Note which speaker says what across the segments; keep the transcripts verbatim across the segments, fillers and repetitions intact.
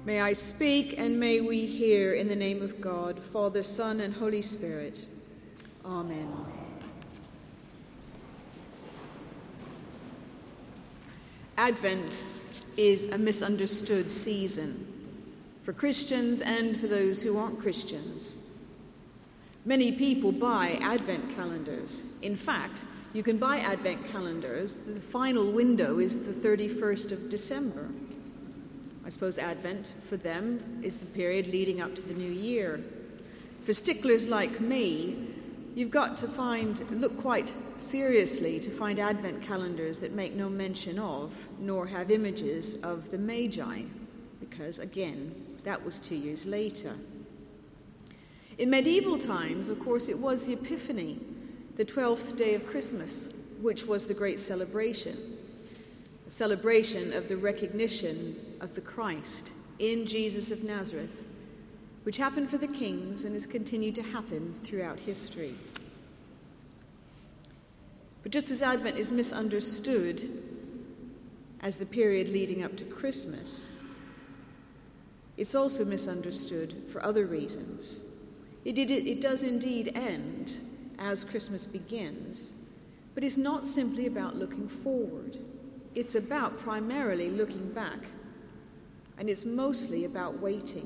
Speaker 1: May I speak and may we hear in the name of God, Father, Son, and Holy Spirit. Amen. Advent is a misunderstood season for Christians and for those who aren't Christians. Many people buy Advent calendars. In fact, you can buy Advent calendars. The final window is the thirty-first of December. I suppose Advent, for them, is the period leading up to the new year. For sticklers like me, you've got to find, look quite seriously to find Advent calendars that make no mention of, nor have images of the Magi, because, again, that was two years later. In medieval times, of course, it was the Epiphany, the twelfth day of Christmas, which was the great celebration. A celebration of the recognition of the Christ in Jesus of Nazareth, which happened for the kings and has continued to happen throughout history. But just as Advent is misunderstood as the period leading up to Christmas, it's also misunderstood for other reasons. It, it, it does indeed end as Christmas begins, but it's not simply about looking forward. It's about primarily looking back, and it's mostly about waiting.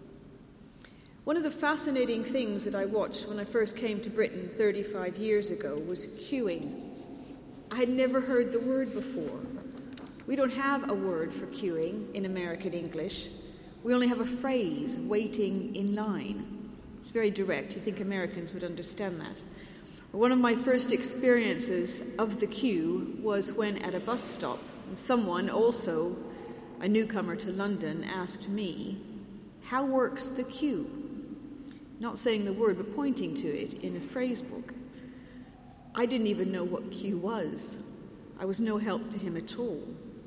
Speaker 1: One of the fascinating things that I watched when I first came to Britain thirty-five years ago was queuing. I had never heard the word before. We don't have a word for queuing in American English. We only have a phrase, waiting in line. It's very direct. You think Americans would understand that. One of my first experiences of the queue was when at a bus stop, someone, also a newcomer to London, asked me, "How works the queue?" Not saying the word, but pointing to it in a phrase book. I didn't even know what queue was. I was no help to him at all.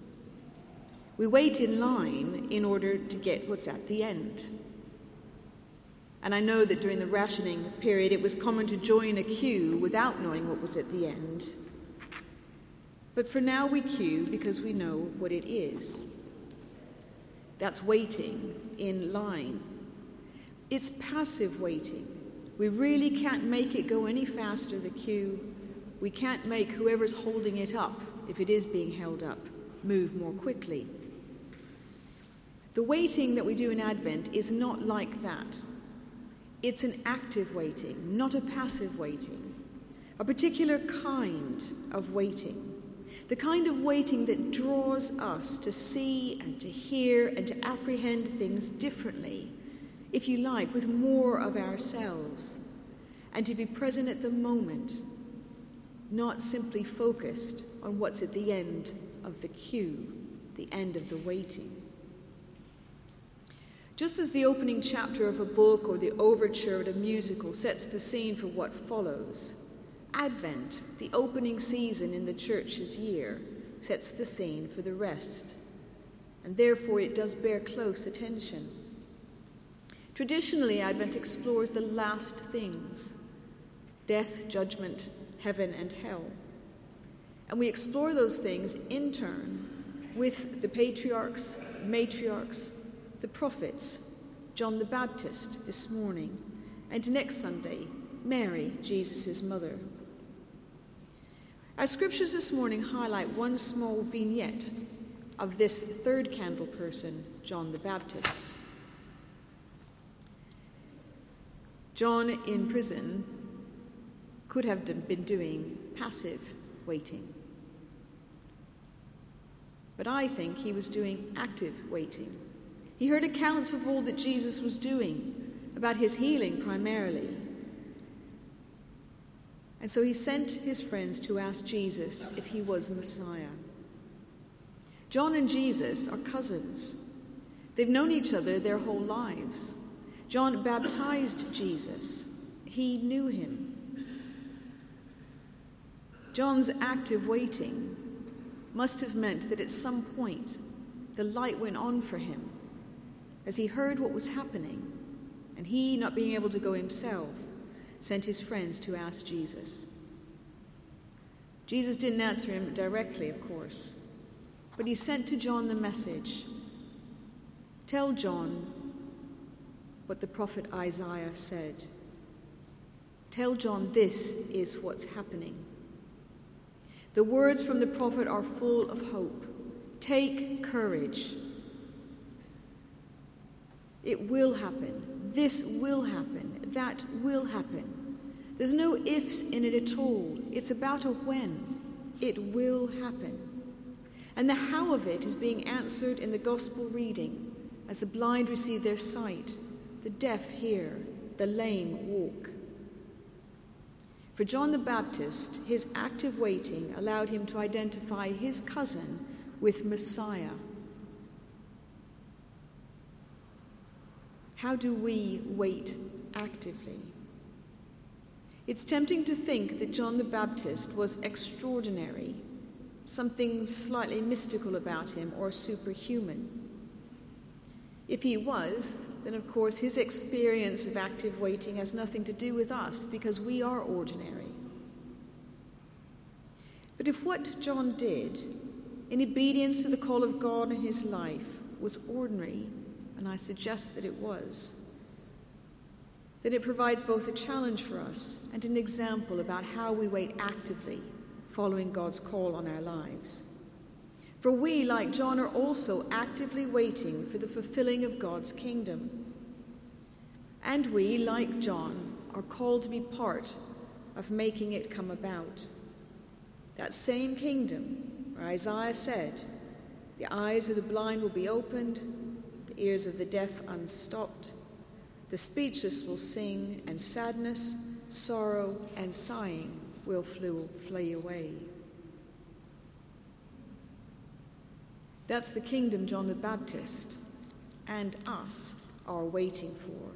Speaker 1: We wait in line in order to get what's at the end. And I know that during the rationing period, it was common to join a queue without knowing what was at the end. But for now, we queue because we know what it is. That's waiting in line. It's passive waiting. We really can't make it go any faster, the queue. We can't make whoever's holding it up, if it is being held up, move more quickly. The waiting that we do in Advent is not like that. It's an active waiting, not a passive waiting. A particular kind of waiting. The kind of waiting that draws us to see and to hear and to apprehend things differently, if you like, with more of ourselves, and to be present at the moment, not simply focused on what's at the end of the queue, the end of the waiting. Just as the opening chapter of a book or the overture of a musical sets the scene for what follows, Advent, the opening season in the church's year, sets the scene for the rest, and therefore it does bear close attention. Traditionally, Advent explores the last things: death, judgment, heaven, and hell. And we explore those things in turn with the patriarchs, matriarchs, the prophets, John the Baptist this morning, and next Sunday, Mary, Jesus' mother. Our scriptures this morning highlight one small vignette of this third candle person, John the Baptist. John in prison could have been doing passive waiting. But I think he was doing active waiting. He heard accounts of all that Jesus was doing, about his healing primarily. And so he sent his friends to ask Jesus if he was Messiah. John and Jesus are cousins. They've known each other their whole lives. John baptized Jesus. He knew him. John's active waiting must have meant that at some point the light went on for him as he heard what was happening, and he, not being able to go himself, sent his friends to ask Jesus. Jesus didn't answer him directly, of course, but he sent to John the message: Tell John what the prophet Isaiah said. Tell John this is what's happening. The words from the prophet are full of hope. Take courage. It will happen. This will happen. That will happen. There's no ifs in it at all. It's about a when. It will happen. And the how of it is being answered in the gospel reading as the blind receive their sight, the deaf hear, the lame walk. For John the Baptist, his active waiting allowed him to identify his cousin with Messiah. How do we wait actively? It's tempting to think that John the Baptist was extraordinary, something slightly mystical about him or superhuman. If he was, then of course his experience of active waiting has nothing to do with us because we are ordinary. But if what John did, in obedience to the call of God in his life, was ordinary, and I suggest that it was, then it provides both a challenge for us and an example about how we wait actively, following God's call on our lives. For we, like John, are also actively waiting for the fulfilling of God's kingdom. And we, like John, are called to be part of making it come about. That same kingdom where Isaiah said, the eyes of the blind will be opened, the ears of the deaf unstopped, the speechless will sing, and sadness, sorrow, and sighing will flee away. That's the kingdom John the Baptist and us are waiting for.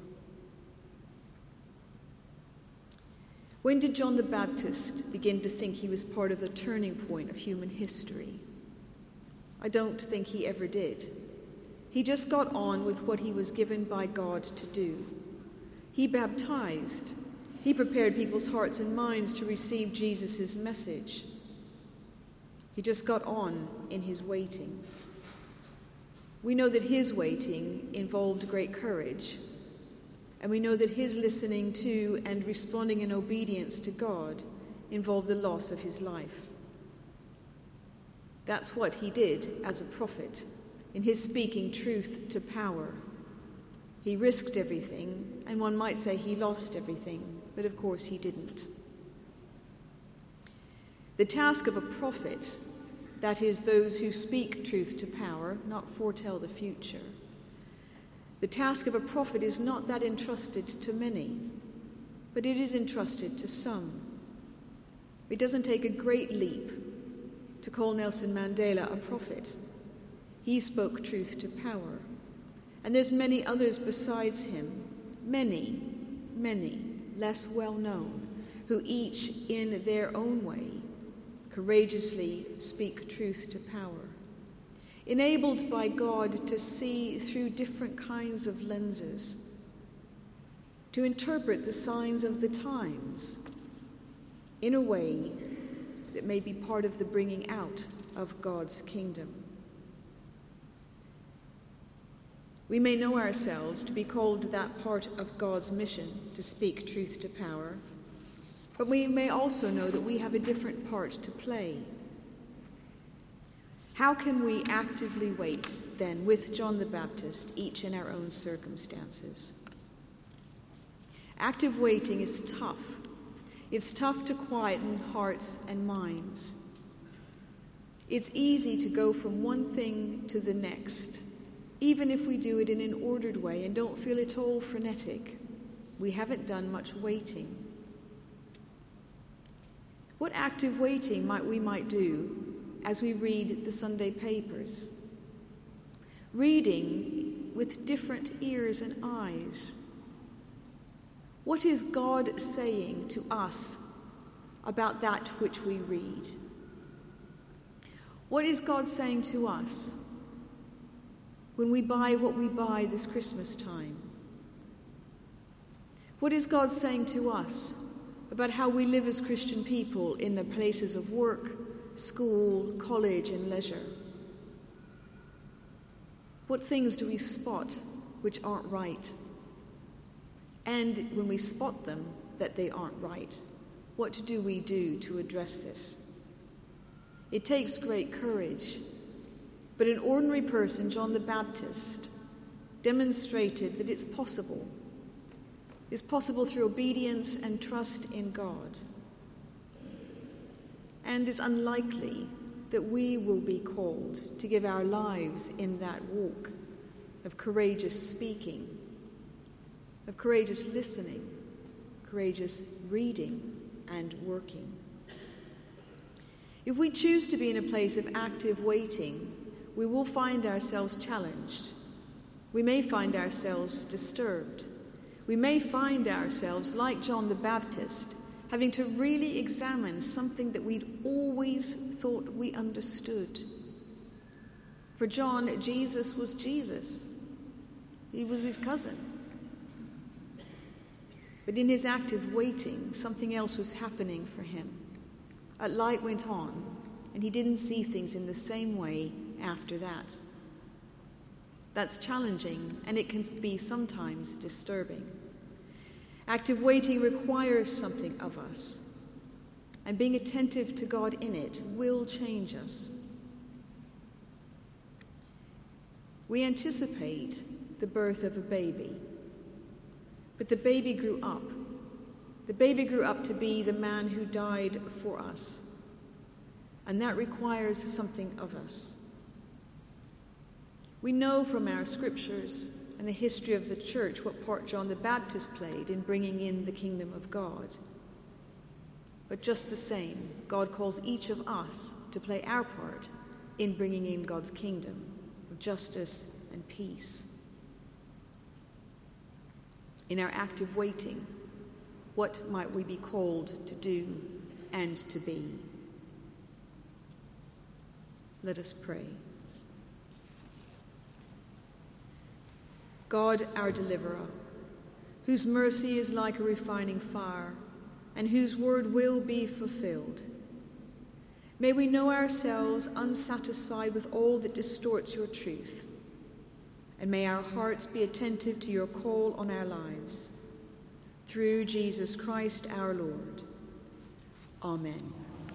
Speaker 1: When did John the Baptist begin to think he was part of the turning point of human history? I don't think he ever did. He just got on with what he was given by God to do. He baptized. He prepared people's hearts and minds to receive Jesus' message. He just got on in his waiting. We know that his waiting involved great courage, and we know that his listening to and responding in obedience to God involved the loss of his life. That's what he did as a prophet, in his speaking truth to power. He risked everything, and one might say he lost everything, but of course he didn't. The task of a prophet, that is, those who speak truth to power, not foretell the future. The task of a prophet is not that entrusted to many, but it is entrusted to some. It doesn't take a great leap to call Nelson Mandela a prophet. He spoke truth to power. And there's many others besides him, many, many less well known, who each in their own way courageously speak truth to power, enabled by God to see through different kinds of lenses, to interpret the signs of the times in a way that may be part of the bringing out of God's kingdom. We may know ourselves to be called to that part of God's mission to speak truth to power, but we may also know that we have a different part to play. How can we actively wait, then, with John the Baptist, each in our own circumstances? Active waiting is tough. It's tough to quieten hearts and minds. It's easy to go from one thing to the next, even if we do it in an ordered way and don't feel at all frenetic. We haven't done much waiting. What active waiting might we might do as we read the Sunday papers? Reading with different ears and eyes. What is God saying to us about that which we read? What is God saying to us when we buy what we buy this Christmas time? What is God saying to us about how we live as Christian people in the places of work, school, college, and leisure? What things do we spot which aren't right? And when we spot them, that they aren't right, what do we do to address this? It takes great courage, but an ordinary person, John the Baptist, demonstrated that it's possible. It's possible through obedience and trust in God. And it's unlikely that we will be called to give our lives in that walk of courageous speaking, of courageous listening, courageous reading and working. If we choose to be in a place of active waiting, we will find ourselves challenged. We may find ourselves disturbed. We may find ourselves, like John the Baptist, having to really examine something that we'd always thought we understood. For John, Jesus was Jesus. He was his cousin. But in his active waiting, something else was happening for him. A light went on, and he didn't see things in the same way after that. That's challenging, and it can be sometimes disturbing. Active waiting requires something of us, and being attentive to God in it will change us. We anticipate the birth of a baby, but the baby grew up. The baby grew up to be the man who died for us, and that requires something of us. We know from our scriptures and the history of the church what part John the Baptist played in bringing in the kingdom of God. But just the same, God calls each of us to play our part in bringing in God's kingdom of justice and peace. In our active waiting, what might we be called to do and to be? Let us pray. God, our deliverer, whose mercy is like a refining fire, and whose word will be fulfilled, may we know ourselves unsatisfied with all that distorts your truth, and may our hearts be attentive to your call on our lives. Through Jesus Christ our Lord. Amen.